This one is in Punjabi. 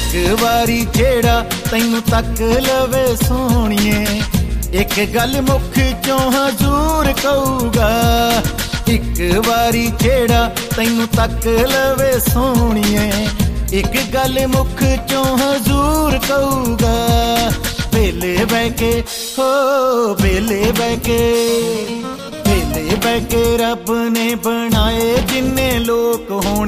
ਇੱਕ ਵਾਰੀ ਜਿਹੜਾ ਤੈਨੂੰ ਤੱਕ ਲਵੇ ਸੋਹਣੀਏ, ਇੱਕ ਗੱਲ ਮੁੱਖ ਚੋਂ ਹਜ਼ੂਰ ਕਹੂਗਾ। ਇੱਕ ਵਾਰੀ ਜਿਹੜਾ ਤੈਨੂੰ ਤੱਕ ਲਵੇ ਸੋਹਣੀਏ, ਇੱਕ ਗੱਲ ਮੁੱਖ ਚੋਂ ਹਜ਼ੂਰ ਕਹੂਗਾ। ਵੇਲੇ ਬਹਿ ਕੇ ਹੋ ਵੇਲੇ ਬਹਿ ਕੇ, ਵੇਲੇ ਬਹਿ ਕੇ ਰੱਬ ਨੇ ਬਣਾਏ ਜਿੰਨੇ ਲੋਕ ਹੋਣ,